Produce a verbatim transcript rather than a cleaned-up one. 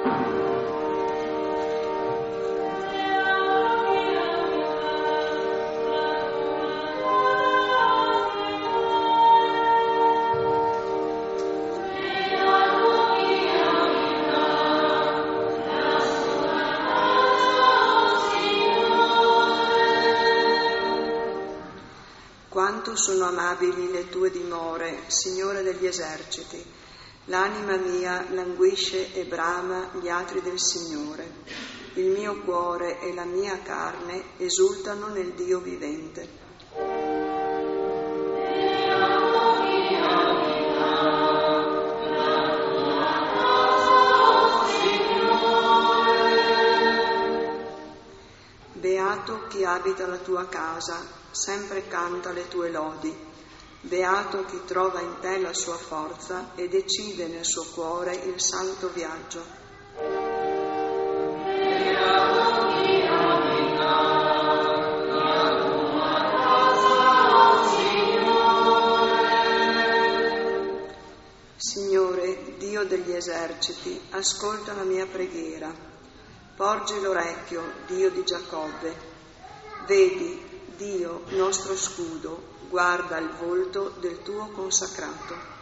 Quanto sono amabili le tue dimore, Signore degli eserciti! L'anima mia languisce e brama gli atri del Signore. Il mio cuore e la mia carne esultano nel Dio vivente. Beato chi abita la tua casa, sempre canta le tue lodi. Beato chi trova in te la sua forza e decide nel suo cuore il santo viaggio. Beato chi abita la tua casa, Signore. Signore, Dio degli eserciti, ascolta la mia preghiera. Porgi l'orecchio, Dio di Giacobbe. Vedi, Dio, nostro scudo, guarda il volto del tuo consacrato.